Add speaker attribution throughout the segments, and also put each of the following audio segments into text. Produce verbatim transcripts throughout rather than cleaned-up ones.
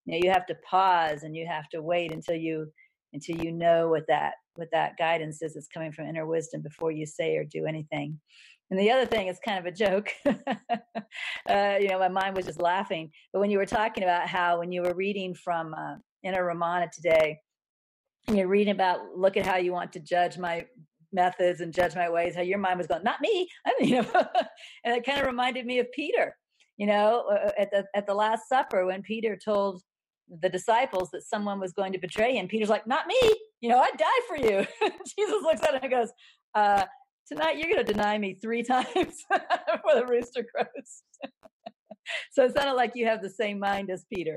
Speaker 1: You know, you have to pause and you have to wait until you until you know what that what that guidance is that's coming from inner wisdom before you say or do anything. And the other thing is kind of a joke. uh, you know, my mind was just laughing. But when you were talking about how when you were reading from uh, Inner Ramana today, and you're reading about, look at how you want to judge my methods and judge my ways, how your mind was going, not me. I mean, you know, and it kind of reminded me of Peter, you know, at the at the Last Supper when Peter told the disciples that someone was going to betray him. Peter's like, not me. You know, I'd die for you. Jesus looks at him and goes, uh, tonight you're going to deny me three times before the rooster crows. So it sounded like you have the same mind as Peter.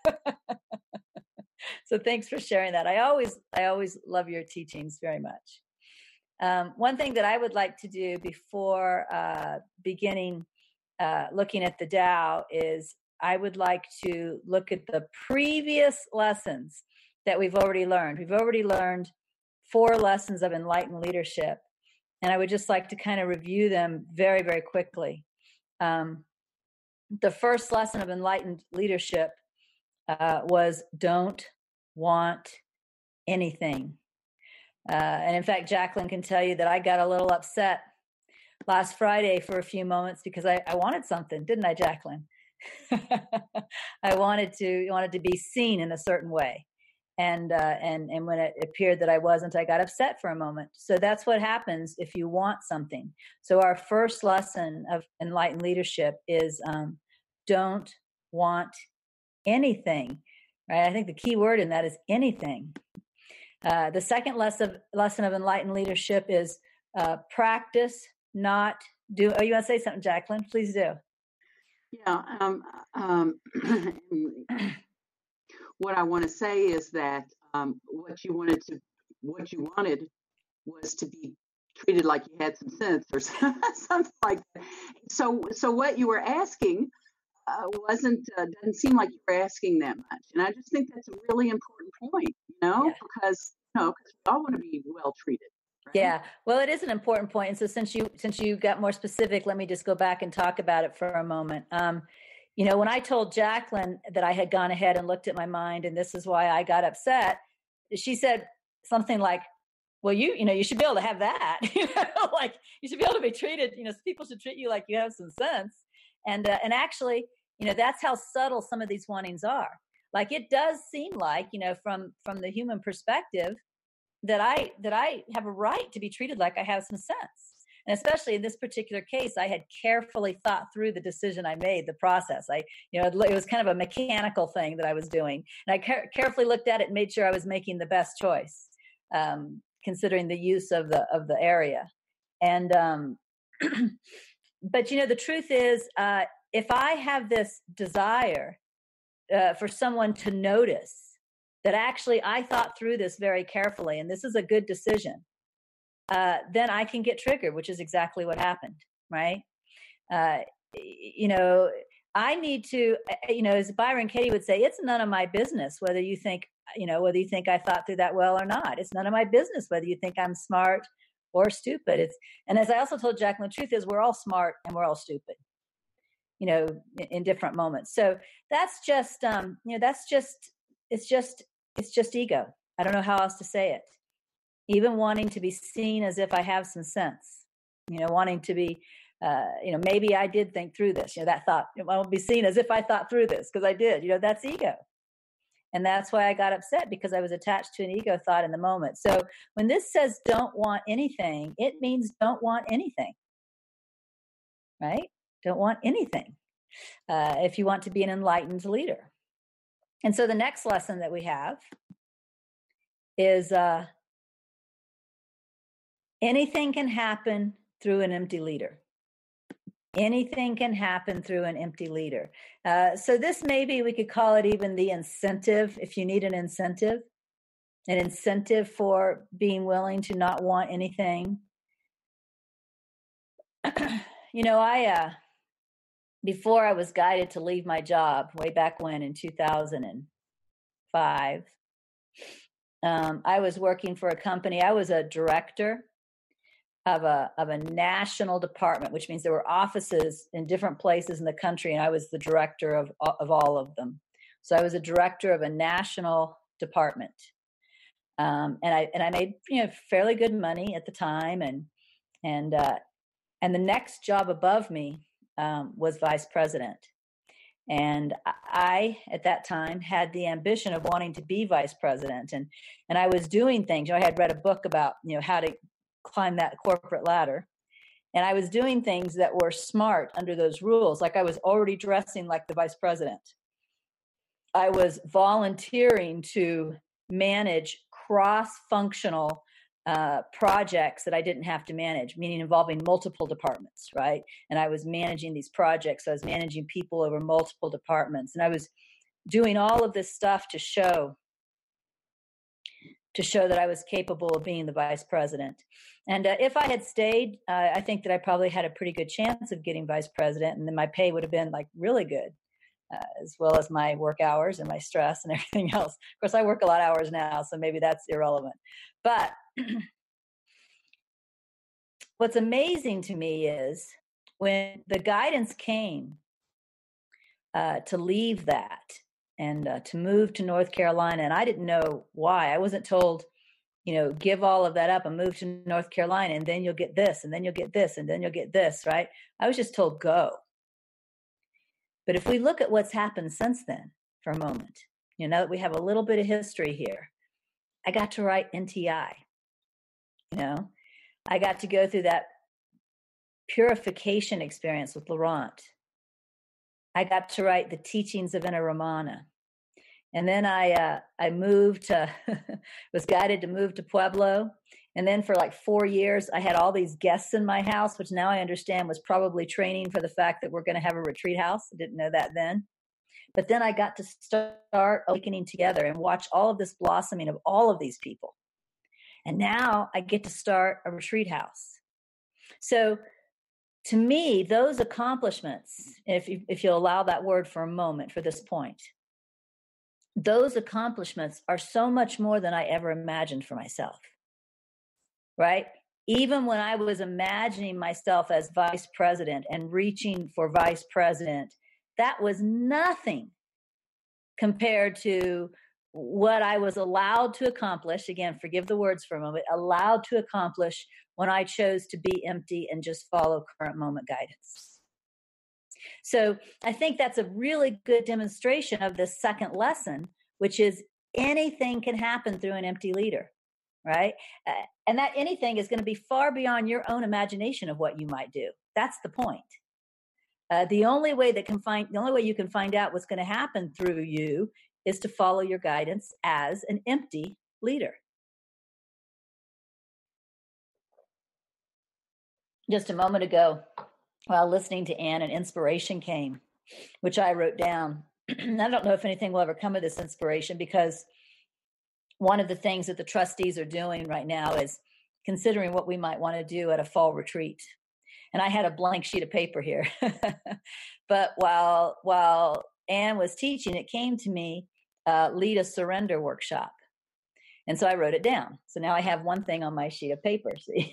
Speaker 1: So thanks for sharing that. I always, I always love your teachings very much. Um, one thing that I would like to do before uh, beginning uh, looking at the Tao is I would like to look at the previous lessons that we've already learned. We've already learned four lessons of enlightened leadership, and I would just like to kind of review them very, very quickly. Um, the first lesson of enlightened leadership uh, was don't want anything. Uh, and in fact, Jacqueline can tell you that I got a little upset last Friday for a few moments because I, I wanted something, didn't I, Jacqueline? I wanted to wanted to be seen in a certain way, and uh, and and when it appeared that I wasn't, I got upset for a moment. So that's what happens if you want something. So our first lesson of enlightened leadership is um, don't want anything. Right? I think the key word in that is anything. Uh, the second lesson lesson of enlightened leadership is uh, practice, not do. Oh, you want to say something, Jacqueline? Please do.
Speaker 2: Yeah. Um, um, what I want to say is that um, what you wanted to, what you wanted was to be treated like you had some sense or something like that. So, so what you were asking uh, wasn't uh, doesn't seem like you were asking that much, and I just think that's a really important point. You know, yeah. because you know, because we all want to be well treated. Right?
Speaker 1: Yeah, well, it is an important point. And so since you since you got more specific, let me just go back and talk about it for a moment. Um, you know, when I told Jacqueline that I had gone ahead and looked at my mind, and this is why I got upset, she said something like, well, you, you know, you should be able to have that, you know, like you should be able to be treated, you know, people should treat you like you have some sense. And, uh, and actually, you know, that's how subtle some of these wantings are. Like, it does seem like, you know, from, from the human perspective, that I that I have a right to be treated like I have some sense. And especially in this particular case, I had carefully thought through the decision I made, the process. I, you know, it was kind of a mechanical thing that I was doing. And I care- carefully looked at it and made sure I was making the best choice, um, considering the use of the of the area. And, um, but, you know, the truth is, uh, if I have this desire uh, for someone to notice that actually I thought through this very carefully, and this is a good decision, uh, then I can get triggered, which is exactly what happened, right? Uh, you know, I need to, you know, as Byron Katie would say, it's none of my business whether you think, you know, whether you think I thought through that well or not. It's none of my business whether you think I'm smart or stupid. It's, and as I also told Jacqueline, the truth is we're all smart and we're all stupid, you know, in, in different moments. So that's just, um, you know, that's just, it's just, it's just ego. I don't know how else to say it. Even wanting to be seen as if I have some sense, you know, wanting to be, uh, you know, maybe I did think through this, you know, that thought, I won't be seen as if I thought through this because I did, you know, that's ego. And that's why I got upset, because I was attached to an ego thought in the moment. So when this says don't want anything, it means don't want anything, right? Don't want anything uh, if you want to be an enlightened leader. And so the next lesson that we have is uh, anything can happen through an empty leader. Anything can happen through an empty leader. Uh, so this maybe we could call it even the incentive, if you need an incentive, an incentive for being willing to not want anything. You know, I, uh, before I was guided to leave my job way back when in two thousand five, um, I was working for a company. I was a director of a of a national department, which means there were offices in different places in the country, and I was the director of of all of them. So I was a director of a national department. Um, and I and I made, you know, fairly good money at the time, and and uh, and the next job above me um, was vice president. And I, at that time, had the ambition of wanting to be vice president, and and I was doing things. You know, I had read a book about, you know, how to climb that corporate ladder, and I was doing things that were smart under those rules. Like I was already dressing like the vice president. I was volunteering to manage cross-functional uh, projects that I didn't have to manage, meaning involving multiple departments, right? And I was managing these projects. So I was managing people over multiple departments. And I was doing all of this stuff to show, to show that I was capable of being the vice president. And uh, if I had stayed, uh, I think that I probably had a pretty good chance of getting vice president. And then my pay would have been like really good. Uh, as well as my work hours and my stress and everything else. Of course, I work a lot of hours now, so maybe that's irrelevant. But what's amazing to me is when the guidance came uh, to leave that and uh, to move to North Carolina, and I didn't know why. I wasn't told, you know, give all of that up and move to North Carolina, and then you'll get this, and then you'll get this, and then you'll get this, right? I was just told go. But if we look at what's happened since then for a moment, you know, that we have a little bit of history here, I got to write N T I, you know, I got to go through that purification experience with Laurent. I got to write the teachings of Inna Ramana. And then I, uh, I moved to, was guided to move to Pueblo. And then for like four years, I had all these guests in my house, which now I understand was probably training for the fact that we're going to have a retreat house. I didn't know that then. But then I got to start awakening together and watch all of this blossoming of all of these people. And now I get to start a retreat house. So to me, those accomplishments, if you, if you'll allow that word for a moment for this point, those accomplishments are so much more than I ever imagined for myself. Right? Even when I was imagining myself as vice president and reaching for vice president, that was nothing compared to what I was allowed to accomplish. Again, forgive the words for a moment, allowed to accomplish when I chose to be empty and just follow current moment guidance. So I think that's a really good demonstration of this second lesson, which is anything can happen through an empty leader. Right? Uh, and that anything is going to be far beyond your own imagination of what you might do. That's the point. Uh, the only way that can find, the only way you can find out what's going to happen through you is to follow your guidance as an empty leader. Just a moment ago, while listening to Anne, an inspiration came, which I wrote down. I don't know if anything will ever come of this inspiration, because one of the things that the trustees are doing right now is considering what we might want to do at a fall retreat. And I had a blank sheet of paper here. But while while Anne was teaching, it came to me, uh, lead a surrender workshop. And so I wrote it down. So now I have one thing on my sheet of paper. See?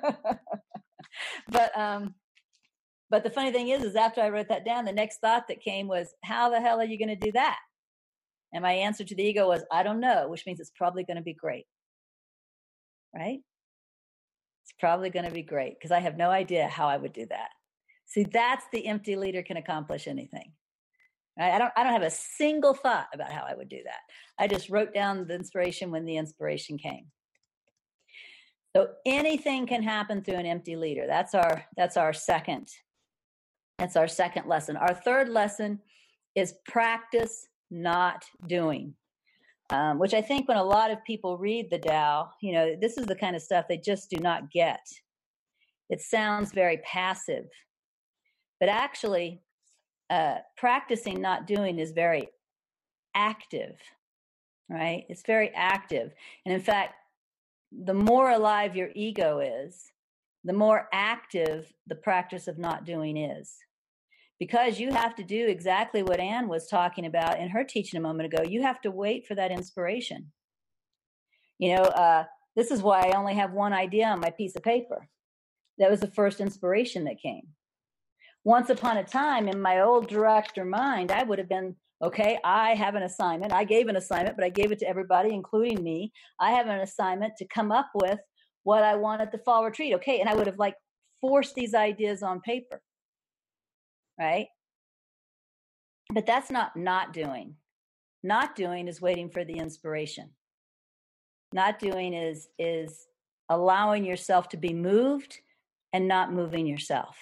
Speaker 1: but um, but the funny thing is, is after I wrote that down, the next thought that came was, how the hell are you going to do that? And my answer to the ego was, I don't know, which means it's probably going to be great. Right? It's probably going to be great because I have no idea how I would do that. See, that's the empty leader can accomplish anything. Right? I don't I don't have a single thought about how I would do that. I just wrote down the inspiration when the inspiration came. So anything can happen through an empty leader. That's our that's our second. That's our second lesson. Our third lesson is practice not doing, um, which I think when a lot of people read the Tao, you know, this is the kind of stuff they just do not get. It sounds very passive, but actually uh, practicing not doing is very active, right? It's very active. And in fact, the more alive your ego is, the more active the practice of not doing is. Because you have to do exactly what Anne was talking about in her teaching a moment ago. You have to wait for that inspiration. You know, uh, this is why I only have one idea on my piece of paper. That was the first inspiration that came. Once upon a time, in my old director mind, I would have been Okay, I have an assignment. I gave an assignment, but I gave it to everybody, including me. I have an assignment to come up with what I want at the fall retreat. Okay, and I would have like forced these ideas on paper, right? But that's not not doing. Not doing is waiting for the inspiration. Not doing is is allowing yourself to be moved and not moving yourself.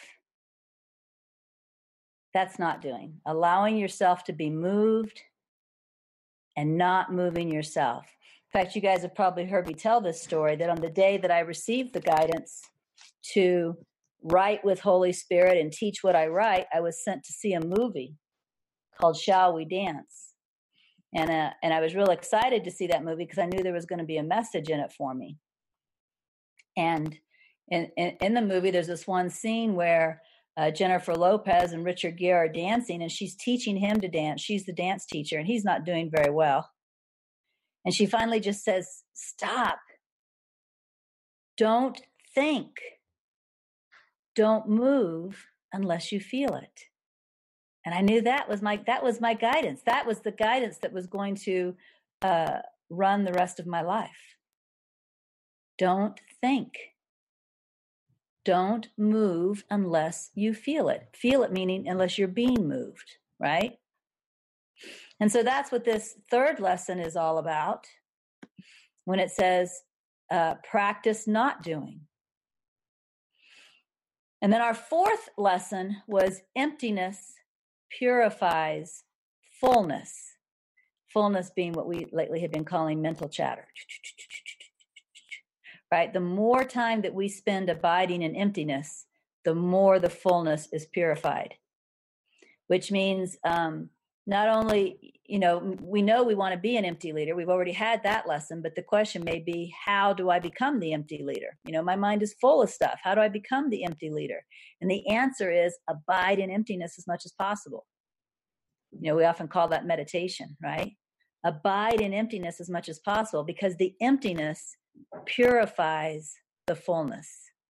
Speaker 1: That's not doing. Allowing yourself to be moved and not moving yourself. In fact, you guys have probably heard me tell this story, that on the day that I received the guidance to write with Holy Spirit and teach what I write, I was sent to see a movie called Shall We Dance? And uh, and I was real excited to see that movie because I knew there was going to be a message in it for me. And in, in, in the movie, there's this one scene where uh, Jennifer Lopez and Richard Gere are dancing, and she's teaching him to dance. She's the dance teacher, and he's not doing very well. And she finally just says, stop. Don't think. Don't move unless you feel it. And I knew that was my that was my guidance. That was the guidance that was going to uh, run the rest of my life. Don't think. Don't move unless you feel it. Feel it meaning unless you're being moved, right? And so that's what this third lesson is all about when it says uh, practice not doing. And then our fourth lesson was emptiness purifies fullness. Fullness being what we lately have been calling mental chatter. Right? The more time that we spend abiding in emptiness, the more the fullness is purified. Which means um, not only, you know, we know we want to be an empty leader. We've already had that lesson, but the question may be, how do I become the empty leader? You know, my mind is full of stuff. How do I become the empty leader? And the answer is abide in emptiness as much as possible. You know, we often call that meditation, right? Abide in emptiness as much as possible because the emptiness purifies the fullness.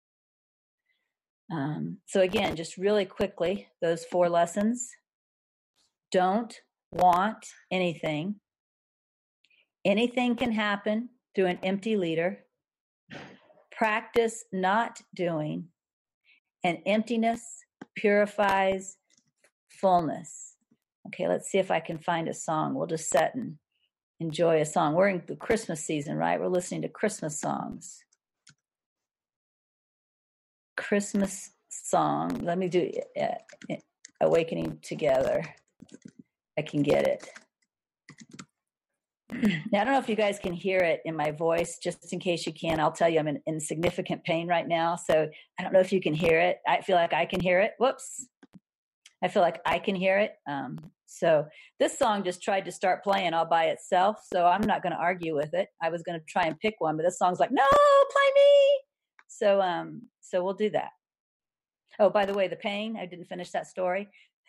Speaker 1: Um, so again, just really quickly, those four lessons. Don't want anything. Anything can happen through an empty leader. Practice not doing. And emptiness purifies fullness. Okay, let's see if I can find a song. We'll just sit and enjoy a song. We're in the Christmas season, right? We're listening to Christmas songs. Christmas song. Let me do uh, Awakening Together. I can get it. Now, I don't know if you guys can hear it in my voice. Just in case you can, I'll tell you I'm in, in significant pain right now. So I don't know if you can hear it. I feel like I can hear it. Whoops. I feel like I can hear it. Um, so this song just tried to start playing all by itself. So I'm not going to argue with it. I was going to try and pick one, but this song's like, no, play me. So, um, so we'll do that. Oh, by the way, the pain, I didn't finish that story.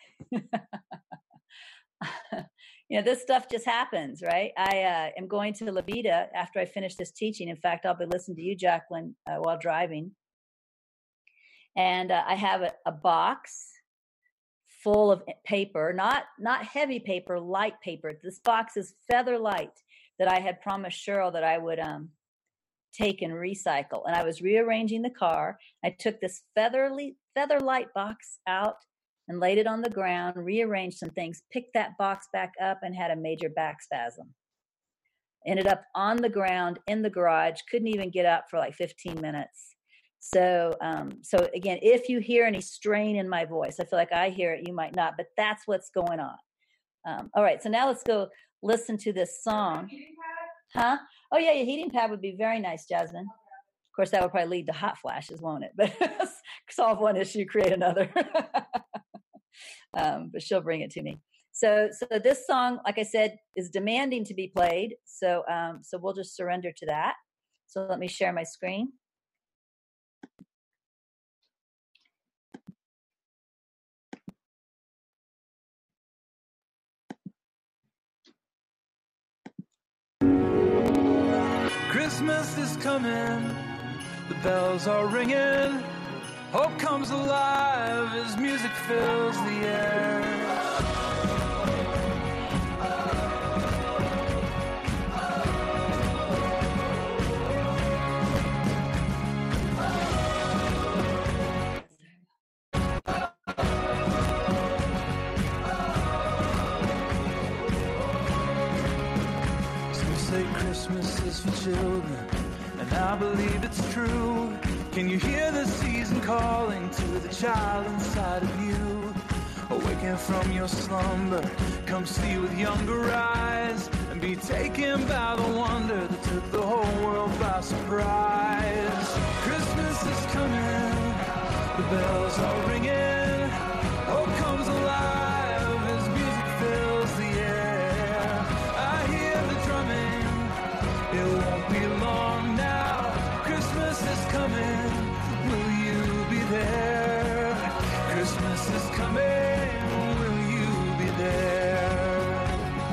Speaker 1: You know, this stuff just happens, right? I uh, am going to La Vida after I finish this teaching. In fact, I'll be listening to you, Jacqueline, uh, while driving. And uh, I have a, a box full of paper, not not heavy paper, light paper. This box is feather light that I had promised Cheryl that I would um, take and recycle. And I was rearranging the car. I took this featherly, feather light box out and laid it on the ground, rearranged some things, picked that box back up and had a major back spasm. Ended up on the ground in the garage, couldn't even get up for like fifteen minutes. So, um, so again, if you hear any strain in my voice, I feel like I hear it, you might not, but that's what's going on. Um, all right, so now let's go listen to this song. Huh? Oh yeah, your heating pad would be very nice, Jasmine. Of course, that would probably lead to hot flashes, won't it? But solve one issue, create another. um, but she'll bring it to me. So, so this song, like I said, is demanding to be played. So, um, so we'll just surrender to that. So let me share my screen.
Speaker 3: Christmas is coming, the bells are ringing, hope comes alive as music fills the air. say Christmas is for children, and I believe it's true. Can you hear the season calling to the child inside of you? Awaken from your slumber, come see with younger eyes, and be taken by the wonder that took the whole world by surprise. Christmas is coming, the bells are ringing, hope comes alive as music fills the air. I hear the drumming, it won't be long now. Christmas is coming, will you be there? Christmas is coming, will you be there?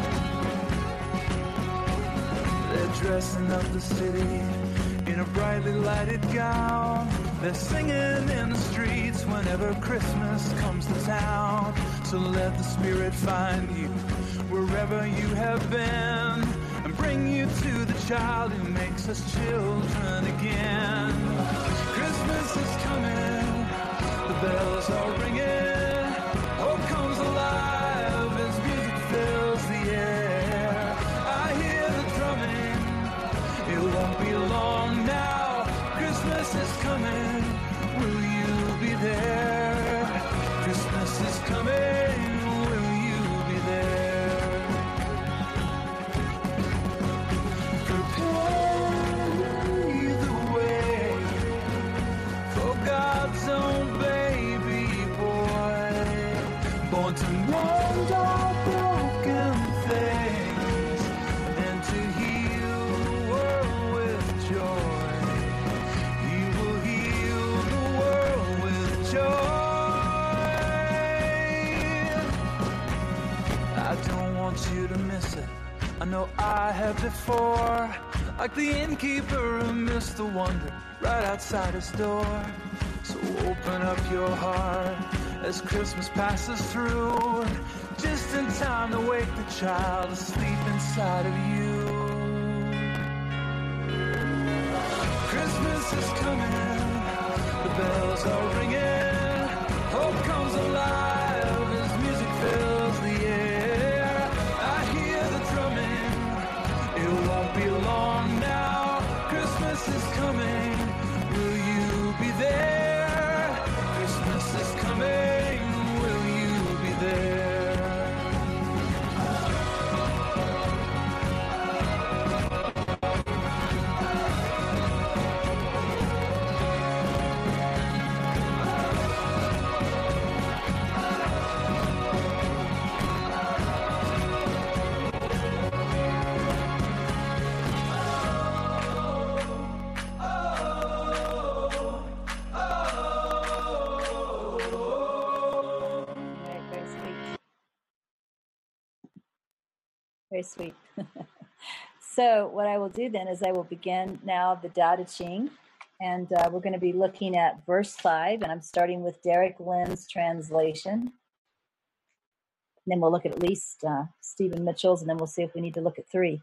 Speaker 3: They're dressing up the city in a brightly lighted gown. They're singing in the streets whenever Christmas comes to town. So let the Spirit find you wherever you have been, and bring you to the child who makes us children again. Christmas is coming, the bells are ringing, hope comes alive as music fills the air. I hear the drumming, it won't be long now. Christmas is coming, will you be there? Christmas is coming, will you be there? Prepare the way for God's own baby boy, born to mend all broken things and to heal the world with joy. I don't want you to miss it, I know I have before, like the innkeeper who missed the wonder right outside his door. So open up your heart as Christmas passes through, just in time to wake the child asleep inside of you. Christmas is coming, the bells are ringing, hope comes alive as music fills the air. I hear the drumming, it won't be long now. Christmas is coming, will you be there? Christmas is coming, will you be there?
Speaker 1: Very sweet. So what I will do then is I will begin now the Tao Te Ching, and uh, we're going to be looking at verse five, and I'm starting with Derek Lynn's translation. And then we'll look at at least uh, Stephen Mitchell's, and then we'll see if we need to look at three.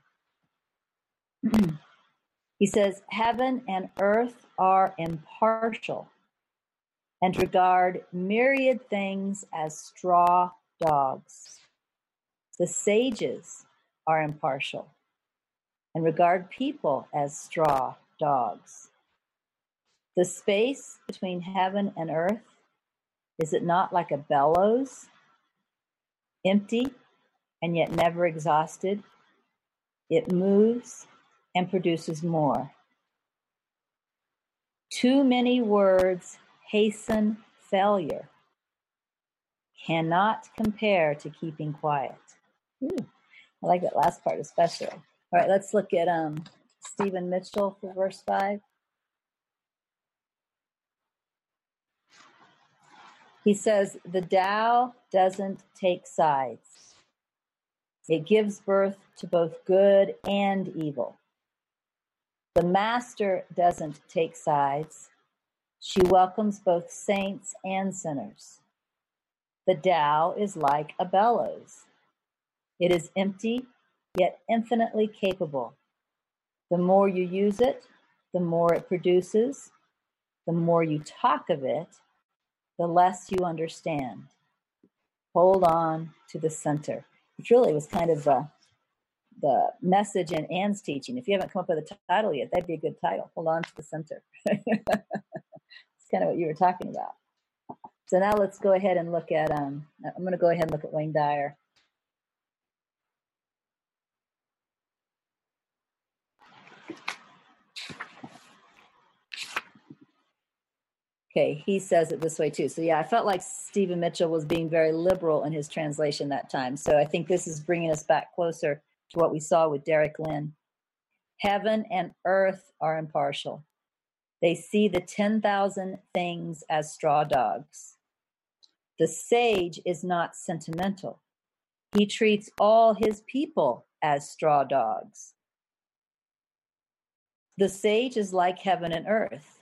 Speaker 1: He says, heaven and earth are impartial and regard myriad things as straw dogs. The sages are impartial and regard people as straw dogs. The space between heaven and earth, is it not like a bellows, empty and yet never exhausted? It moves and produces more. Too many words hasten failure, cannot compare to keeping quiet. Ooh, I like that last part especially. All right, let's look at um, Stephen Mitchell for verse five. He says, the Tao doesn't take sides. It gives birth to both good and evil. The Master doesn't take sides. She welcomes both saints and sinners. The Tao is like a bellows. It is empty, yet infinitely capable. The more you use it, the more it produces. The more you talk of it, the less you understand. Hold on to the center. Which really was kind of uh, the message in Anne's teaching. If you haven't come up with a t- title yet, that'd be a good title. Hold on to the center. It's kind of what you were talking about. So now let's go ahead and look at, um, I'm going to go ahead and look at Wayne Dyer. Okay, he says it this way too. So yeah, I felt like Stephen Mitchell was being very liberal in his translation that time. So I think this is bringing us back closer to what we saw with Derek Lynn. Heaven and earth are impartial. They see the ten thousand things as straw dogs. The sage is not sentimental. He treats all his people as straw dogs. The sage is like heaven and earth.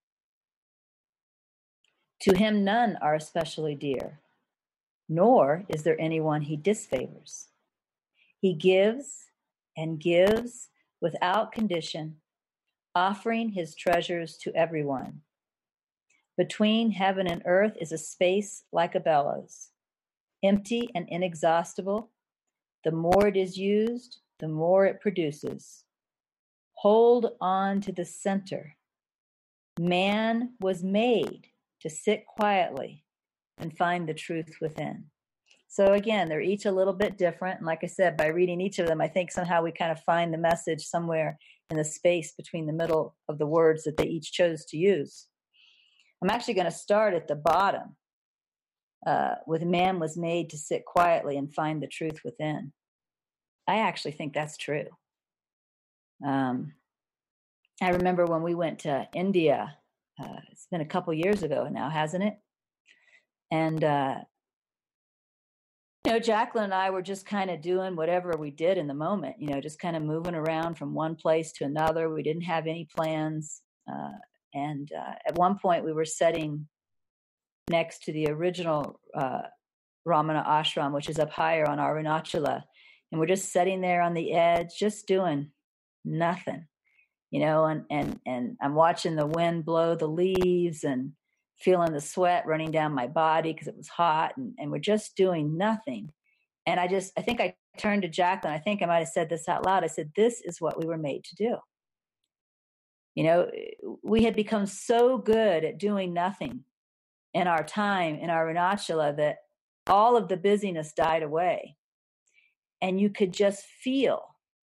Speaker 1: To him, none are especially dear, nor is there anyone he disfavors. He gives and gives without condition, offering his treasures to everyone. Between heaven and earth is a space like a bellows, empty and inexhaustible. The more it is used, the more it produces. Hold on to the center. Man was made to sit quietly and find the truth within. So again, they're each a little bit different. And like I said, by reading each of them, I think somehow we kind of find the message somewhere in the space between the middle of the words that they each chose to use. I'm actually going to start at the bottom uh, with man was made to sit quietly and find the truth within. I actually think that's true. Um, I remember when we went to India, uh, it's been a couple years ago now, hasn't it? And, uh, you know, Jacqueline and I were just kind of doing whatever we did in the moment, you know, just kind of moving around from one place to another. We didn't have any plans. Uh, and uh, at one point we were sitting next to the original uh, Ramana ashram, which is up higher on Arunachala. And we're just sitting there on the edge, just doing nothing, you know, and, and, and I'm watching the wind blow the leaves and feeling the sweat running down my body because it was hot, and, and we're just doing nothing. And I just, I think I turned to Jacqueline. I think I might have said this out loud. I said, this is what we were made to do. You know, we had become so good at doing nothing in our time in our Arunachala that all of the busyness died away. And you could just feel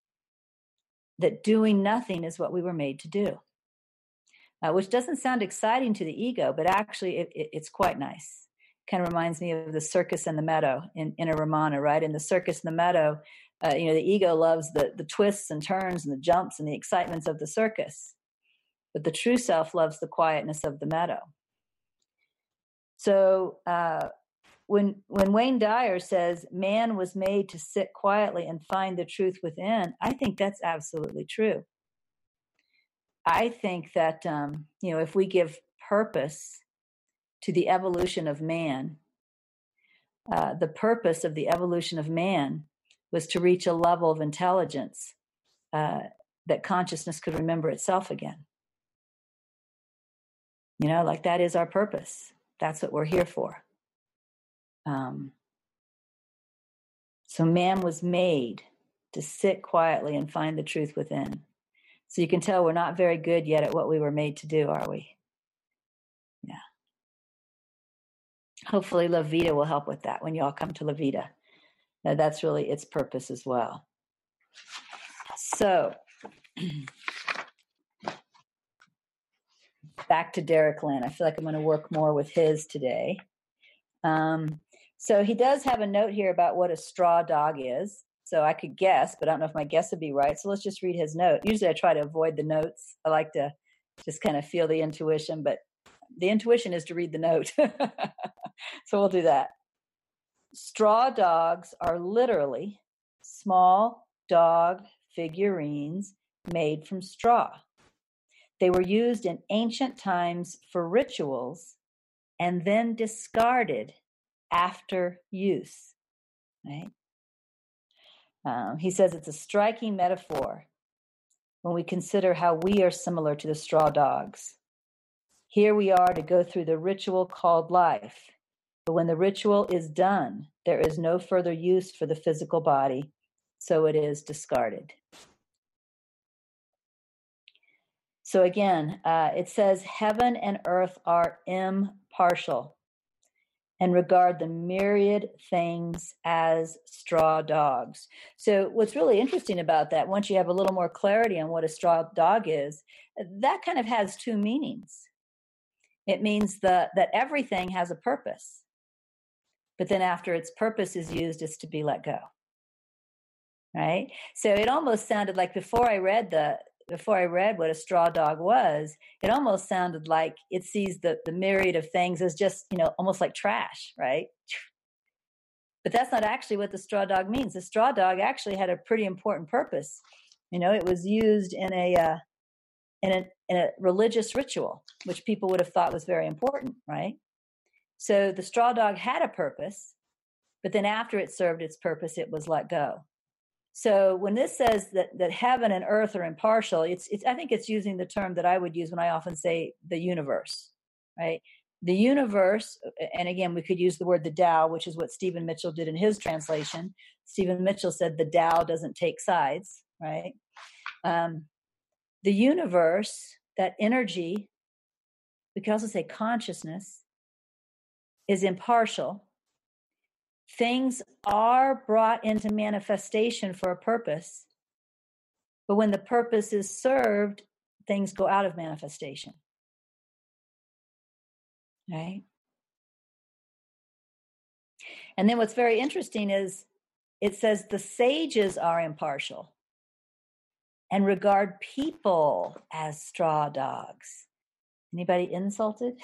Speaker 1: that doing nothing is what we were made to do. Uh, which doesn't sound exciting to the ego, but actually it, it, it's quite nice. Kind of reminds me of the circus and the meadow in, in a Ramana, right? In the circus and the meadow, uh, you know, the ego loves the, the twists and turns and the jumps and the excitements of the circus. But the true self loves the quietness of the meadow. So uh, when when Wayne Dyer says man was made to sit quietly and find the truth within, I think that's absolutely true. I think that, um, you know, if we give purpose to the evolution of man, uh, the purpose of the evolution of man was to reach a level of intelligence uh, that consciousness could remember itself again. You know, like that is our purpose. That's what we're here for. Um, so man was made to sit quietly and find the truth within. So you can tell we're not very good yet at what we were made to do, are we? Yeah. Hopefully La Vida will help with that when you all come to La Vida. Now, that's really its purpose as well. So back to Derek Lynn. I feel like I'm going to work more with his today. Um, so he does have a note here about what a straw dog is. So I could guess, but I don't know if my guess would be right. So let's just read his note. Usually I try to avoid the notes. I like to just kind of feel the intuition, but the intuition is to read the note. So we'll do that. Straw dogs are literally small dog figurines made from straw. They were used in ancient times for rituals and then discarded after use, right? Um, he says it's a striking metaphor when we consider how we are similar to the straw dogs. Here we are to go through the ritual called life, but when the ritual is done, there is no further use for the physical body, so it is discarded. So again, uh, it says, heaven and earth are impartial and regard the myriad things as straw dogs. So what's really interesting about that, once you have a little more clarity on what a straw dog is, that kind of has two meanings. It means the, that everything has a purpose, but then after its purpose is used, it's to be let go. Right? So it almost sounded like before I read the before I read what a straw dog was, it almost sounded like it sees the, the myriad of things as just, you know, almost like trash, right? But that's not actually what the straw dog means. The straw dog actually had a pretty important purpose. You know, it was used in a uh, in a in a religious ritual, which people would have thought was very important, right? So the straw dog had a purpose, but then after it served its purpose, it was let go. So when this says that, that heaven and earth are impartial, it's, it's, I think it's using the term that I would use when I often say the universe, right? The universe, and again, we could use the word the Tao, which is what Stephen Mitchell did in his translation. Stephen Mitchell said the Tao doesn't take sides, right? Um, the universe, that energy, we could also say consciousness, is impartial. Things are brought into manifestation for a purpose, but when the purpose is served, things go out of manifestation. Right? And then what's very interesting is it says the sages are impartial and regard people as straw dogs. Anybody insulted?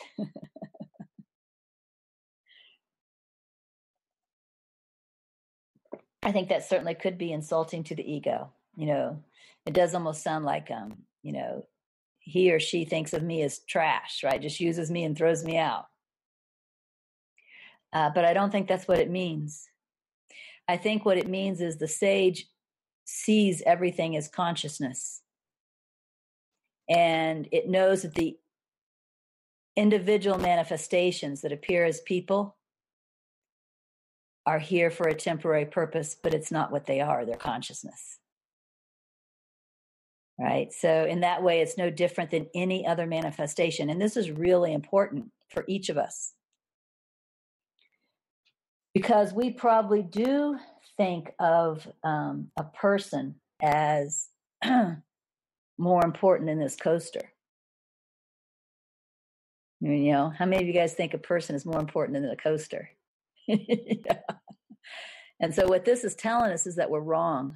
Speaker 1: I think that certainly could be insulting to the ego. You know, it does almost sound like, um, you know, he or she thinks of me as trash, right? Just uses me and throws me out. Uh, but I don't think that's what it means. I think what it means is the sage sees everything as consciousness. And it knows that the individual manifestations that appear as people are here for a temporary purpose, but it's not what they are, their consciousness. Right? So in that way, it's no different than any other manifestation. And this is really important for each of us. Because we probably do think of um, a person as more important than this coaster. You know, how many of you guys think a person is more important than the coaster? Yeah. And so what this is telling us is that we're wrong,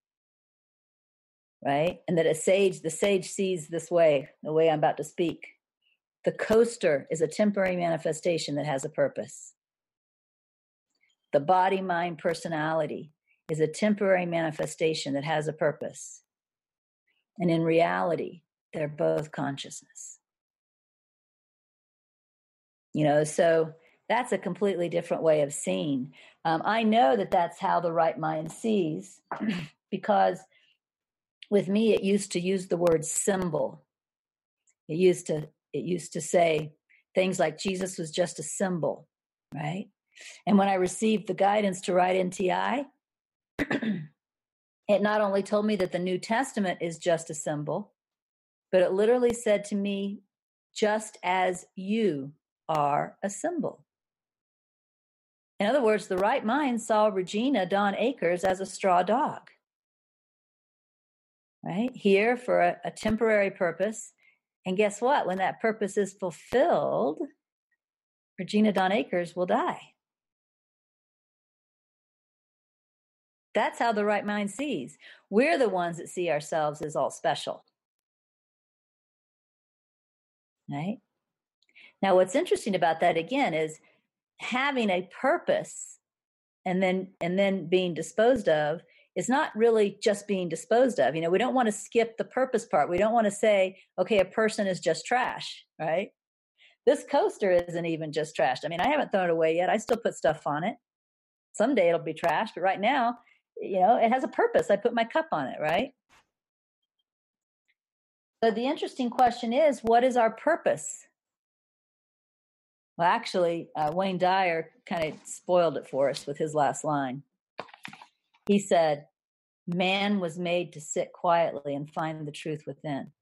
Speaker 1: right? And that a sage, the sage sees this way, the way I'm about to speak. The coaster is a temporary manifestation that has a purpose. The body, mind, personality is a temporary manifestation that has a purpose. And in reality, they're both consciousness. You know, so that's a completely different way of seeing. Um, I know that that's how the right mind sees, because with me, it used to use the word symbol. It used to, it used to say things like Jesus was just a symbol, right? And when I received the guidance to write N T I, it not only told me that the New Testament is just a symbol, but it literally said to me, just as you are a symbol. In other words, the right mind saw Regina Dawn Akers as a straw dog, right? Here for a, a temporary purpose. And guess what? When that purpose is fulfilled, Regina Dawn Akers will die. That's how the right mind sees. We're the ones that see ourselves as all special, right? Now, what's interesting about that, again, is having a purpose and then and then being disposed of is not really just being disposed of. You know, we don't want to skip the purpose part. We don't want to say, okay, a person is just trash, right? This coaster isn't even just trash. I mean, I haven't thrown it away yet. I still put stuff on it. Someday it'll be trash, but right now, you know, it has a purpose. I put my cup on it, right? So the interesting question is, what is our purpose? Well, actually, uh, Wayne Dyer kind of spoiled it for us with his last line. He said, man was made to sit quietly and find the truth within.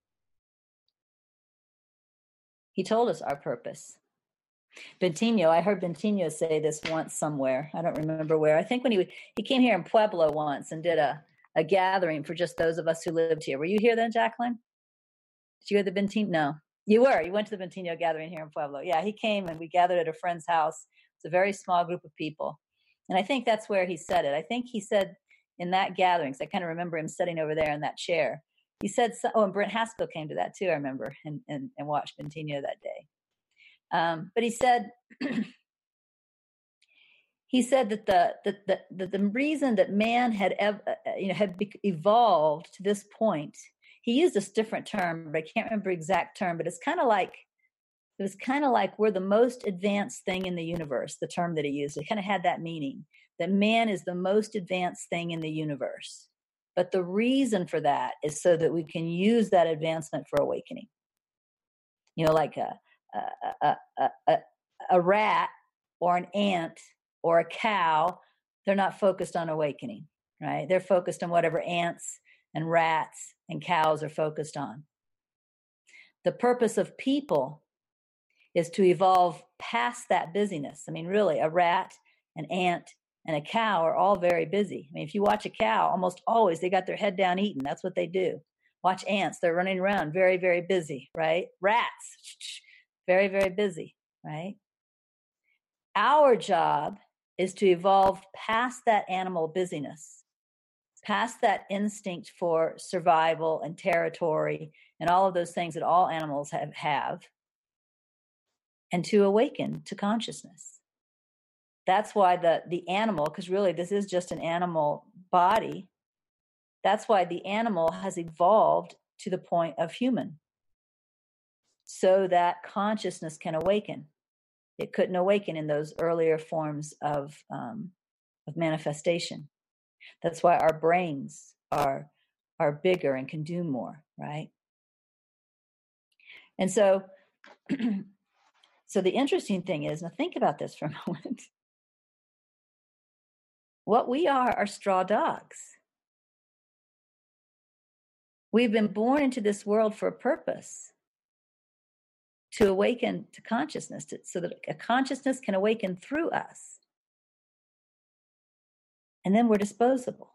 Speaker 1: He told us our purpose. Bentinho, I heard Bentinho say this once somewhere. I don't remember where. I think when he he came here in Pueblo once and did a, a gathering for just those of us who lived here. Were you here then, Jacqueline? Did you hear the Bentinho? No. You were. You went to the Bentinho gathering here in Pueblo. Yeah, he came and we gathered at a friend's house. It's a very small group of people. And I think that's where he said it. I think he said in that gathering, because I kind of remember him sitting over there in that chair. He said, so, oh, and Brent Haskell came to that too, I remember, and, and, and watched Bentinho that day. Um, but he said, he said that the, the, the, the, the reason that man had, ev- you know, had be- evolved to this point, he used this different term, but I can't remember the exact term, but it's kind of like, it was kind of like we're the most advanced thing in the universe, the term that he used. It kind of had that meaning, that man is the most advanced thing in the universe. But the reason for that is so that we can use that advancement for awakening. You know, like a, a, a, a, a rat or an ant or a cow, they're not focused on awakening, right? They're focused on whatever ants and rats and cows are focused on. The purpose of people is to evolve past that busyness. I mean, really, a rat, an ant, and a cow are all very busy. I mean, if you watch a cow, almost always they got their head down eating. That's what they do. Watch ants, they're running around, very, very busy, right? Rats, very, very busy, right? Our job is to evolve past that animal busyness, past that instinct for survival and territory and all of those things that all animals have, have and to awaken to consciousness. That's why the, the animal, because really this is just an animal body, that's why the animal has evolved to the point of human, so that consciousness can awaken. It couldn't awaken in those earlier forms of, um, of manifestation. That's why our brains are, are bigger and can do more, right? And so, so the interesting thing is, now think about this for a moment. What we are are straw dogs. We've been born into this world for a purpose, to awaken to consciousness, to, so that a consciousness can awaken through us. And then we're disposable.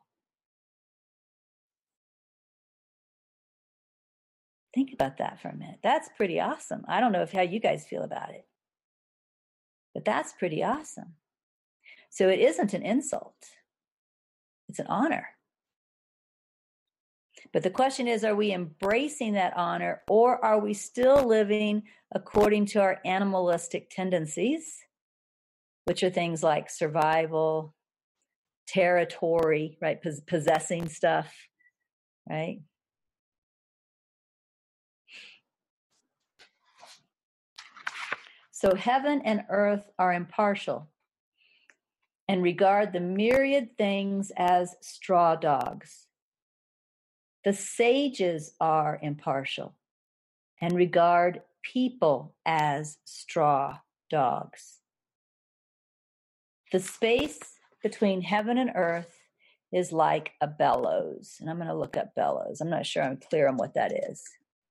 Speaker 1: Think about that for a minute. That's pretty awesome. I don't know if how you guys feel about it, but that's pretty awesome. So it isn't an insult. It's an honor. But the question is, are we embracing that honor, or are we still living according to our animalistic tendencies, which are things like survival, territory, right? Pos- possessing stuff, right? So heaven and earth are impartial and regard the myriad things as straw dogs. The sages are impartial and regard people as straw dogs. The space between heaven and earth is like a bellows. And I'm going to look up bellows. I'm not sure I'm clear on what that is.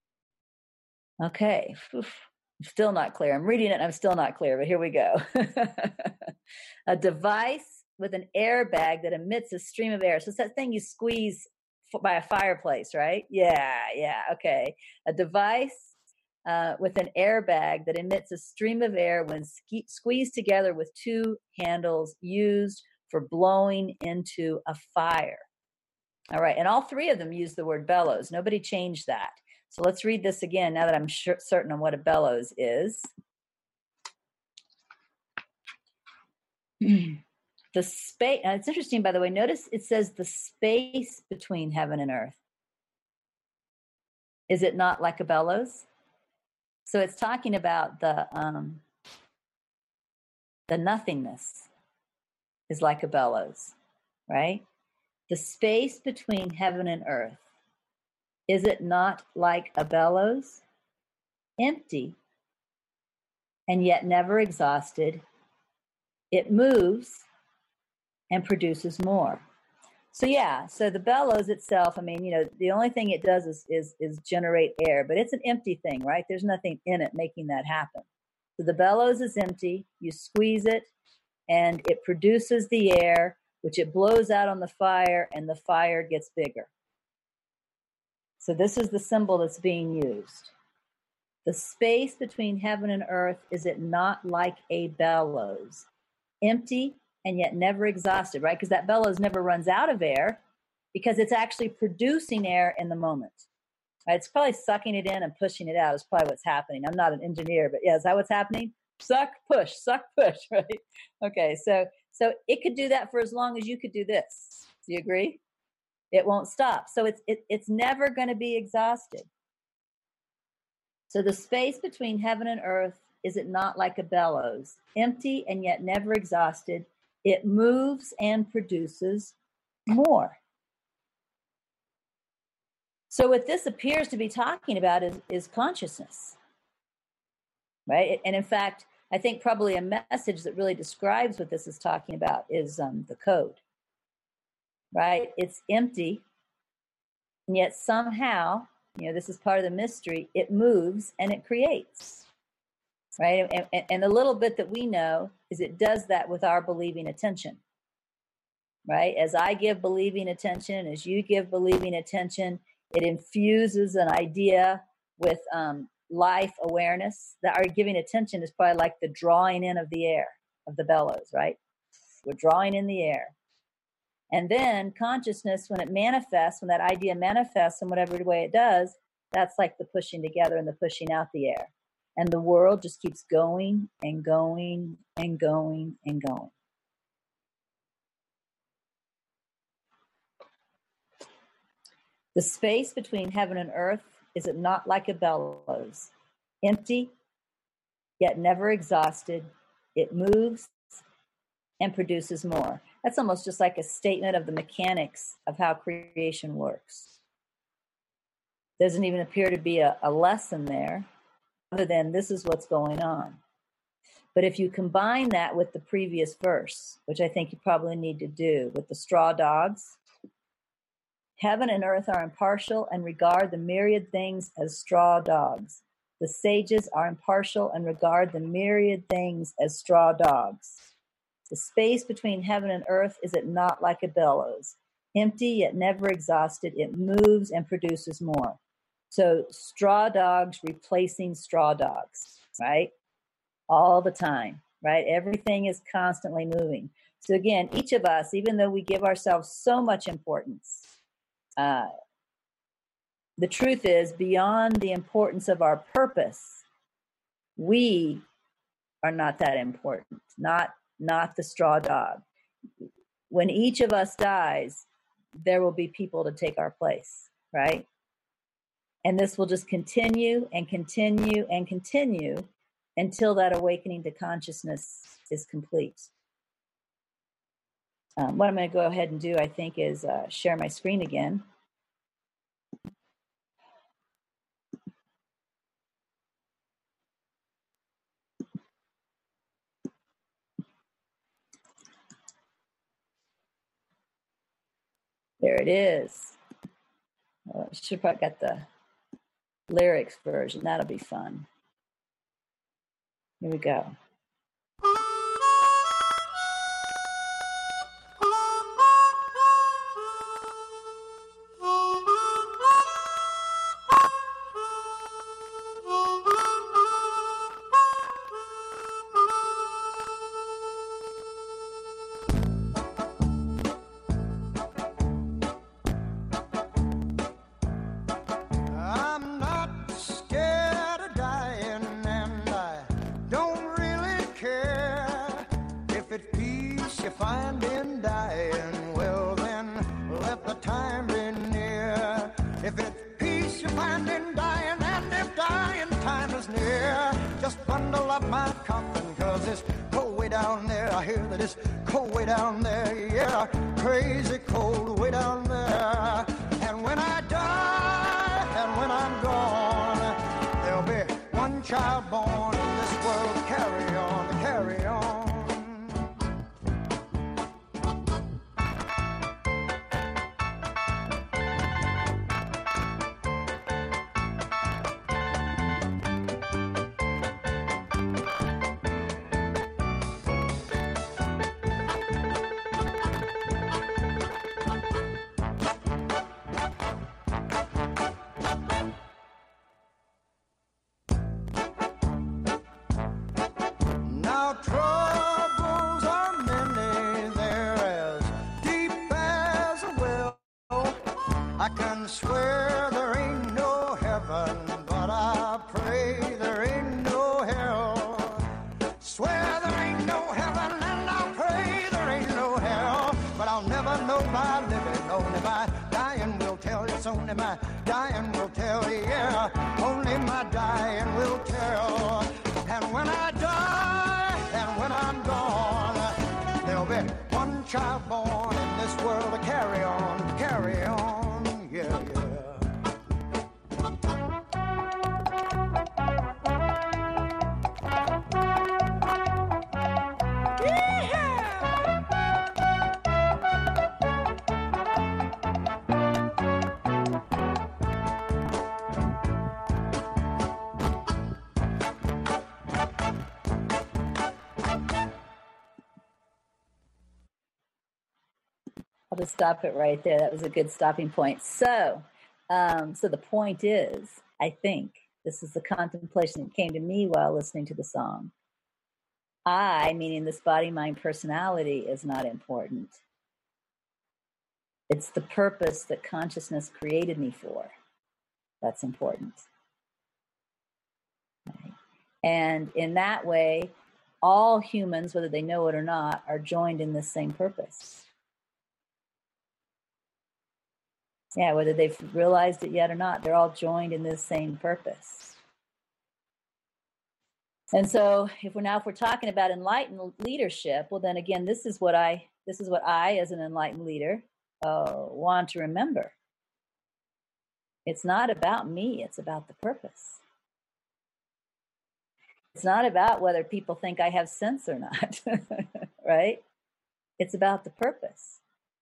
Speaker 1: Okay. Oof. I'm still not clear. I'm reading it and I'm still not clear, but here we go. A device with an airbag that emits a stream of air. So it's that thing you squeeze by a fireplace, right? Yeah, yeah, okay. A device uh, with an airbag that emits a stream of air when ske- squeezed together with two handles used for blowing into a fire. All right, and all three of them use the word bellows. Nobody changed that. So let's read this again now that I'm sure, certain on what a bellows is. The space, and it's interesting, by the way, notice it says the space between heaven and earth. Is it not like a bellows? So it's talking about the um, the nothingness is like a bellows, right? The space between heaven and earth. Is it not like a bellows? Empty, and yet never exhausted. It moves and produces more. So yeah, so the bellows itself, I mean, you know, the only thing it does is is is generate air, but it's an empty thing, right? There's nothing in it making that happen. So the bellows is empty. You squeeze it, and it produces the air, which it blows out on the fire, and the fire gets bigger. So this is the symbol that's being used. The space between heaven and earth, is it not like a bellows? Empty and yet never exhausted, right? Because that bellows never runs out of air because it's actually producing air in the moment. Right? It's probably sucking it in and pushing it out is probably what's happening. I'm not an engineer, but yeah, is that what's happening? Suck, push, suck, push, right? Okay, so so it could do that for as long as you could do this. Do you agree? It won't stop. So it's it, it's never going to be exhausted. So the space between heaven and earth, is it not like a bellows? Empty and yet never exhausted. It moves and produces more. So what this appears to be talking about is, is consciousness, right? And in fact, I think probably a message that really describes what this is talking about is um, the code, right? It's empty, and yet somehow, you know, this is part of the mystery, it moves and it creates, right? And, and, and the little bit that we know is it does that with our believing attention, right? As I give believing attention, as you give believing attention, it infuses an idea with um, life awareness. That our giving attention is probably like the drawing in of the air, of the bellows, right? We're drawing in the air. And then consciousness, when it manifests, when that idea manifests in whatever way it does, that's like the pushing together and the pushing out the air. And the world just keeps going and going and going and going. The space between heaven and earth, is it not like a bellows? Empty, yet never exhausted. It moves and produces more. That's almost just like a statement of the mechanics of how creation works. Doesn't even appear to be a, a lesson there, other than this is what's going on. But if you combine that with the previous verse, which I think you probably need to do, with the straw dogs, heaven and earth are impartial and regard the myriad things as straw dogs. The sages are impartial and regard the myriad things as straw dogs. The space between heaven and earth, is it not like a bellows? Empty yet never exhausted, it moves and produces more. So straw dogs replacing straw dogs, right? All the time, right? Everything is constantly moving. So again, each of us, even though we give ourselves so much importance, uh, the truth is, beyond the importance of our purpose, we are not that important, not not the straw dog. When each of us dies, there will be people to take our place, right? And this will just continue and continue and continue until that awakening to consciousness is complete. Um, what I'm going to go ahead and do, I think, is uh, share my screen again. There it is. Oh, I should probably got the lyrics version. That'll be fun. Here we go.
Speaker 4: swear there ain't no heaven, but I pray there ain't no hell. Swear there ain't no heaven, and I pray there ain't no hell. But I'll never know by living, only by dying will tell. It's only my dying will tell, yeah. Only my dying will tell. And when I die, and when I'm gone, there'll be one child born in this world to carry on, carry on, yeah, yeah.
Speaker 1: I'll just stop it right there. That was a good stopping point. So, um, so the point is, I think this is the contemplation that came to me while listening to the song. I, meaning this body, mind, personality, is not important. It's the purpose that consciousness created me for. That's important. Right? And in that way, all humans, whether they know it or not, are joined in this same purpose. Yeah, whether they've realized it yet or not, they're all joined in this same purpose. And so if we're now, if we're talking about enlightened leadership, well, then again, this is what I, this is what I, as an enlightened leader, uh, want to remember. It's not about me. It's about the purpose. It's not about whether people think I have sense or not, right? It's about the purpose.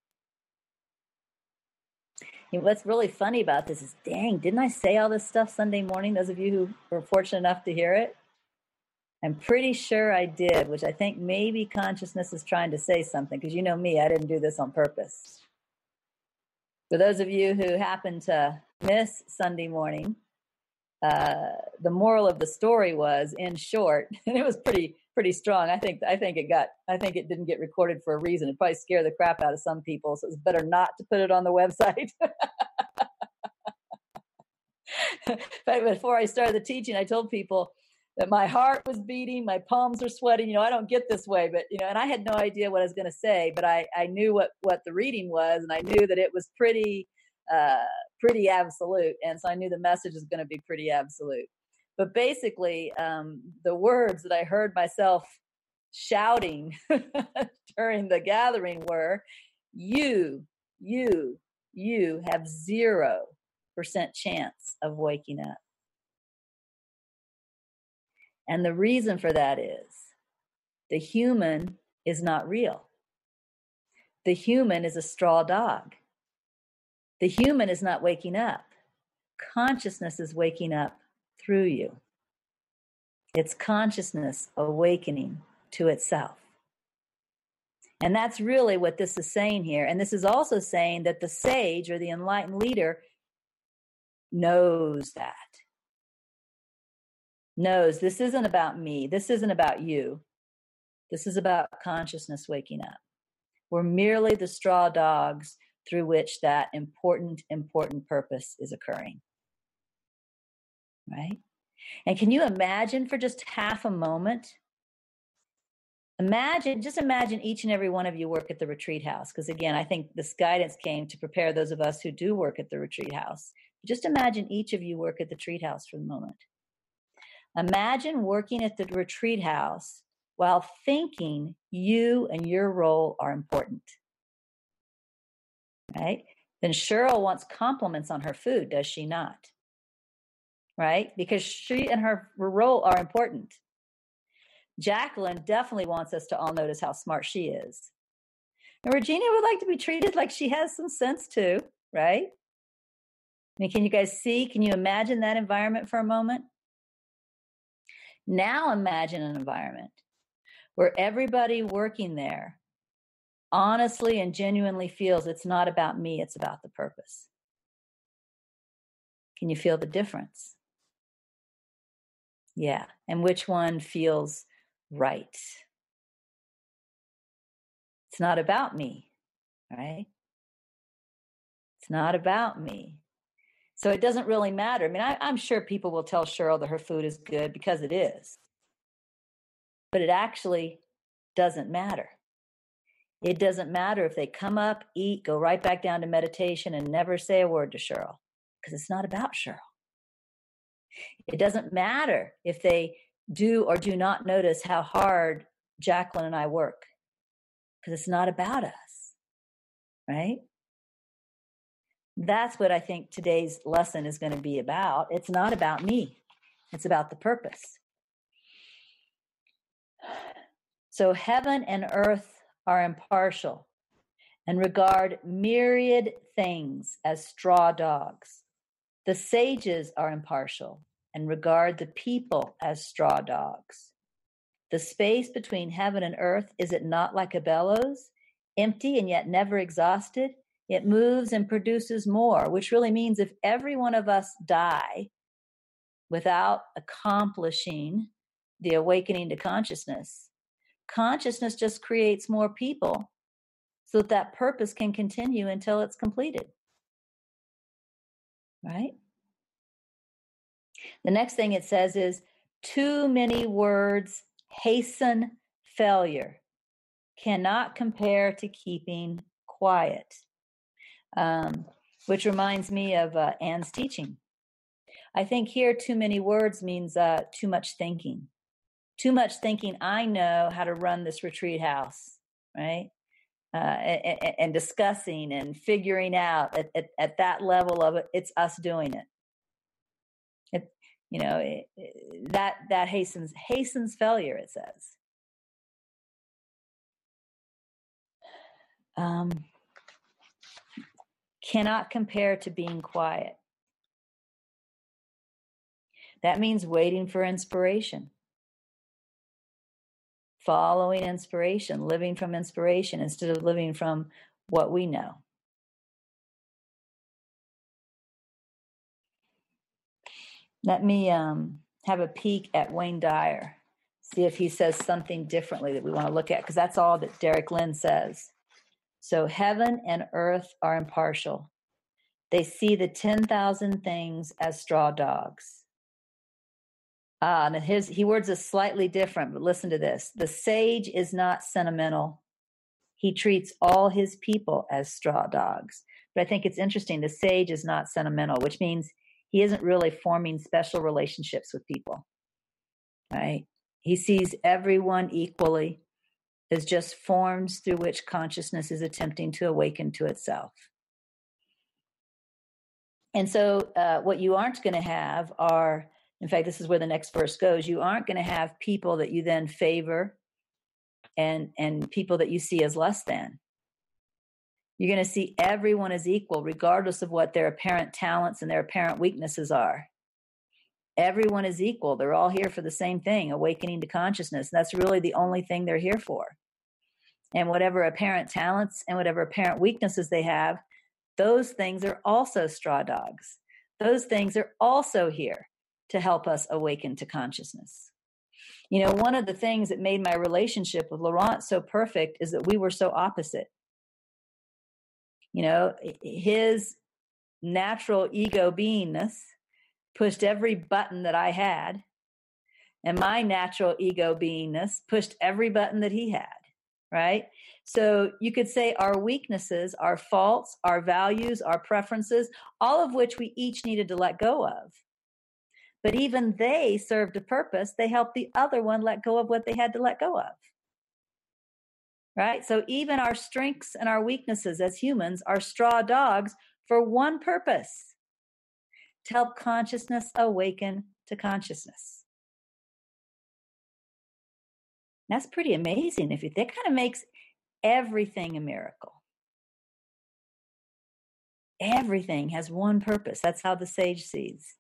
Speaker 1: You know, what's really funny about this is, dang, didn't I say all this stuff Sunday morning? Those of you who were fortunate enough to hear it. I'm pretty sure I did, which I think maybe consciousness is trying to say something, because you know me, I didn't do this on purpose. For those of you who happen to miss Sunday morning, uh, the moral of the story was, in short, and it was pretty pretty strong. I think I think it got I think it didn't get recorded for a reason. It probably scared the crap out of some people, so it's better not to put it on the website. But before I started the teaching, I told people that my heart was beating, my palms were sweating. You know, I don't get this way, but you know, and I had no idea what I was going to say, but I I knew what what the reading was, and I knew that it was pretty uh, pretty absolute, and so I knew the message was going to be pretty absolute. But basically, um, the words that I heard myself shouting during the gathering were, you, you, you have zero percent chance of waking up. And the reason for that is the human is not real. The human is a straw dog. The human is not waking up. Consciousness is waking up through you. It's consciousness awakening to itself. And that's really what this is saying here. And this is also saying that the sage or the enlightened leader knows that. Knows this isn't about me. This isn't about you. This is about consciousness waking up. We're merely the straw dogs through which that important, important purpose is occurring. Right? And can you imagine for just half a moment? Imagine, just imagine each and every one of you work at the retreat house. Because again, I think this guidance came to prepare those of us who do work at the retreat house. Just imagine each of you work at the retreat house for the moment. Imagine working at the retreat house while thinking you and your role are important. Right? Then Cheryl wants compliments on her food, does she not? Right? Because she and her role are important. Jacqueline definitely wants us to all notice how smart she is. And Regina would like to be treated like she has some sense too, right? I mean, can you guys see, can you imagine that environment for a moment? Now imagine an environment where everybody working there honestly and genuinely feels it's not about me, it's about the purpose. Can you feel the difference? Yeah. And which one feels right? It's not about me, right? It's not about me. So it doesn't really matter. I mean, I, I'm sure people will tell Cheryl that her food is good because it is. But it actually doesn't matter. It doesn't matter if they come up, eat, go right back down to meditation and never say a word to Cheryl, because it's not about Cheryl. It doesn't matter if they do or do not notice how hard Jacqueline and I work, because it's not about us, right? That's what I think today's lesson is going to be about. It's not about me. It's about the purpose. So heaven and earth are impartial and regard myriad things as straw dogs. The sages are impartial and regard the people as straw dogs. The space between heaven and earth, is it not like a bellows, empty and yet never exhausted? It moves and produces more, which really means if every one of us die without accomplishing the awakening to consciousness, consciousness just creates more people so that that purpose can continue until it's completed. Right? The next thing it says is, too many words hasten failure, cannot compare to keeping quiet. Um, which reminds me of uh, Anne's teaching. I think here too many words means uh, too much thinking. Too much thinking, I know how to run this retreat house, right? Uh, and, and discussing and figuring out at, at, at that level of it, it's us doing it. It you know, it, it, that that hastens hastens failure, it says. Um, cannot compare to being quiet. That means waiting for inspiration. Following inspiration, living from inspiration instead of living from what we know. Let me um, have a peek at Wayne Dyer, see if he says something differently that we want to look at, because that's all that Derek Lynn says. So heaven and earth are impartial. They see the ten thousand things as straw dogs. Ah, and his, he words is slightly different, but listen to this. The sage is not sentimental. He treats all his people as straw dogs. But I think it's interesting. The sage is not sentimental, which means he isn't really forming special relationships with people, right? He sees everyone equally as just forms through which consciousness is attempting to awaken to itself. And so uh, what you aren't going to have are, in fact, this is where the next verse goes, you aren't going to have people that you then favor and, and people that you see as less than. You're going to see everyone as equal, regardless of what their apparent talents and their apparent weaknesses are. Everyone is equal. They're all here for the same thing, awakening to consciousness. That's really the only thing they're here for. And whatever apparent talents and whatever apparent weaknesses they have, those things are also straw dogs. Those things are also here to help us awaken to consciousness. You know, one of the things that made my relationship with Laurent so perfect is that we were so opposite. You know, his natural ego beingness pushed every button that I had, and my natural ego beingness pushed every button that he had, right? So you could say our weaknesses, our faults, our values, our preferences, all of which we each needed to let go of. But even they served a purpose. They helped the other one let go of what they had to let go of. Right? So even our strengths and our weaknesses as humans are straw dogs for one purpose: to help consciousness awaken to consciousness. That's pretty amazing. If you, that kind of makes everything a miracle. Everything has one purpose. That's how the sage sees.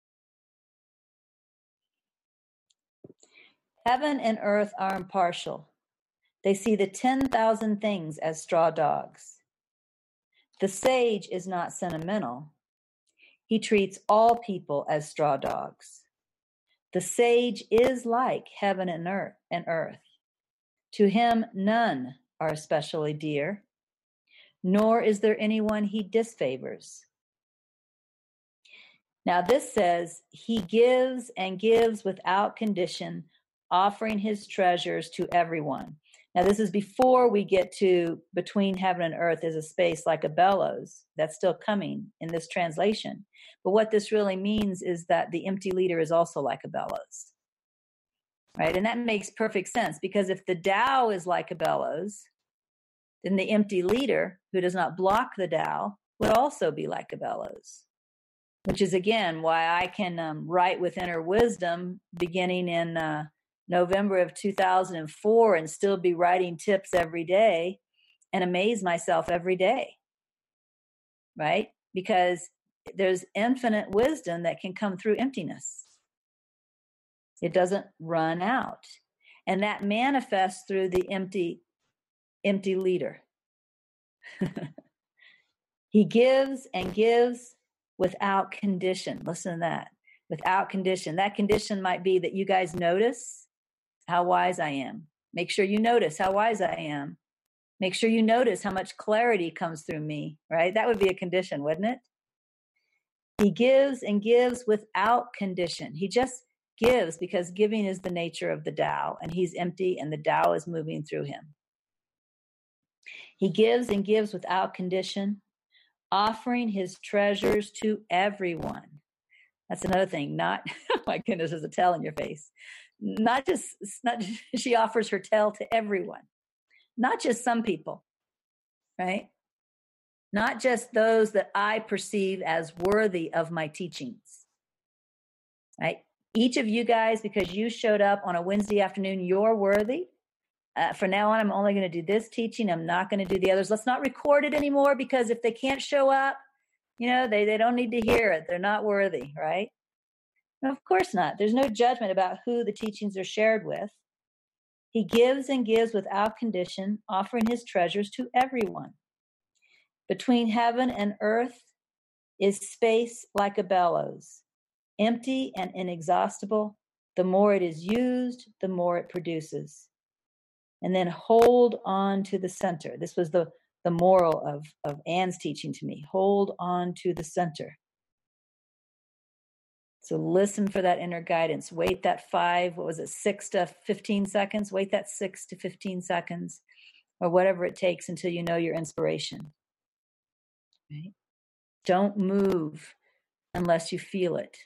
Speaker 1: Heaven and earth are impartial. They see the ten thousand things as straw dogs. The sage is not sentimental. He treats all people as straw dogs. The sage is like heaven and earth, and earth. To him, none are especially dear, nor is there anyone he disfavors. Now this says, he gives and gives without condition, offering his treasures to everyone. Now this is before we get to between heaven and earth is a space like a bellows. That's still coming in this translation. But what this really means is that the empty leader is also like a bellows. Right? And that makes perfect sense, because if the Tao is like a bellows, then the empty leader, who does not block the Tao, would also be like a bellows. Which is, again, why I can um, write with inner wisdom beginning in uh, November of two thousand four and still be writing tips every day and amaze myself every day. Right? Because there's infinite wisdom that can come through emptiness. It doesn't run out. And that manifests through the empty, empty leader. He gives and gives without condition. Listen to that. Without condition. That condition might be that you guys notice how wise I am. Make sure you notice how wise I am. Make sure you notice how much clarity comes through me, right? That would be a condition, wouldn't it? He gives and gives without condition. He just gives because giving is the nature of the Tao, and he's empty and the Tao is moving through him. He gives and gives without condition, offering his treasures to everyone. That's another thing. Not, oh my goodness, there's a tell in your face. Not just, not just, she offers her tell to everyone. Not just some people, right? Not just those that I perceive as worthy of my teachings, right? Each of you guys, because you showed up on a Wednesday afternoon, you're worthy. Uh, from now on, I'm only going to do this teaching. I'm not going to do the others. Let's not record it anymore, because if they can't show up, you know, they, they don't need to hear it. They're not worthy, right? No, of course not. There's no judgment about who the teachings are shared with. He gives and gives without condition, offering his treasures to everyone. Between heaven and earth is space like a bellows, empty and inexhaustible. The more it is used, the more it produces. And then hold on to the center. This was the, the moral of, of Anne's teaching to me. Hold on to the center. So listen for that inner guidance. Wait that five, what was it, six to fifteen seconds? Wait that six to fifteen seconds, or whatever it takes until you know your inspiration. Right? Don't move unless you feel it.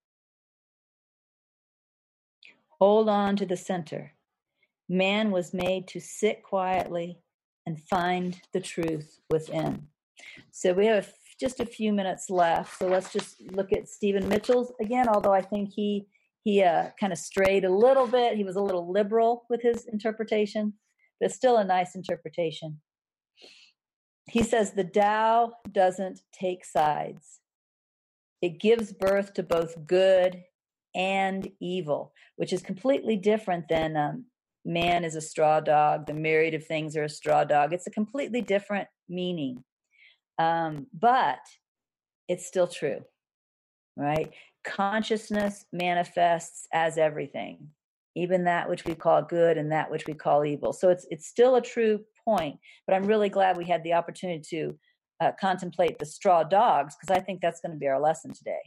Speaker 1: Hold on to the center. Man was made to sit quietly and find the truth within. So we have a, just a few minutes left. So let's just look at Stephen Mitchell's again, although I think he he uh, kind of strayed a little bit. He was a little liberal with his interpretation, but it's still a nice interpretation. He says the Tao doesn't take sides. It gives birth to both good and evil, which is completely different than um, man is a straw dog, the myriad of things are a straw dog. It's a completely different meaning. Um, but it's still true, right? Consciousness manifests as everything, even that which we call good and that which we call evil. So it's it's still a true point, but I'm really glad we had the opportunity to uh, contemplate the straw dogs, because I think that's going to be our lesson today.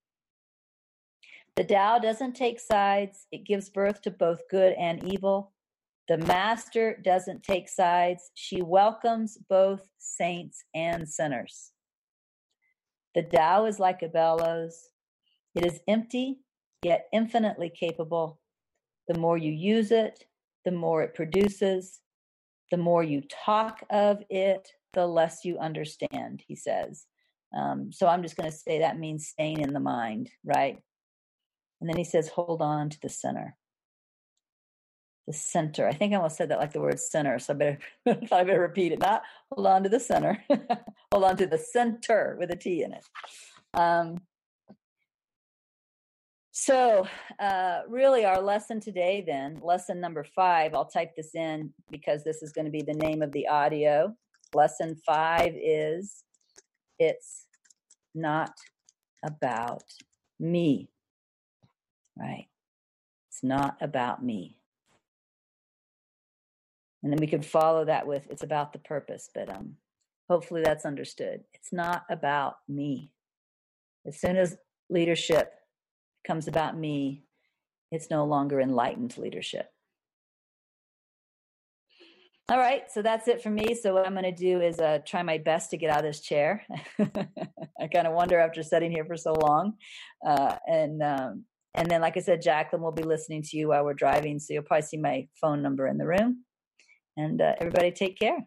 Speaker 1: The Tao doesn't take sides. It gives birth to both good and evil. The master doesn't take sides. She welcomes both saints and sinners. The Tao is like a bellows. It is empty, yet infinitely capable. The more you use it, the more it produces. The more you talk of it, the less you understand, he says. Um, so I'm just going to say that means staying in the mind, right? And then he says, hold on to the center. The center. I think I almost said that like the word center, so I better, I thought I better repeat it. Not hold on to the center. Hold on to the center with a T in it. Um, so uh, really our lesson today then, lesson number five, I'll type this in because this is going to be the name of the audio. Lesson five is, it's not about me. Right? It's not about me. And then we could follow that with, it's about the purpose, but um, hopefully that's understood. It's not about me. As soon as leadership becomes about me, it's no longer enlightened leadership. All right, so that's it for me. So what I'm going to do is uh, try my best to get out of this chair. I kind of wonder after sitting here for so long. Uh, and um, and then, like I said, Jacqueline will be listening to you while we're driving. So you'll probably see my phone number in the room. And uh, everybody take care.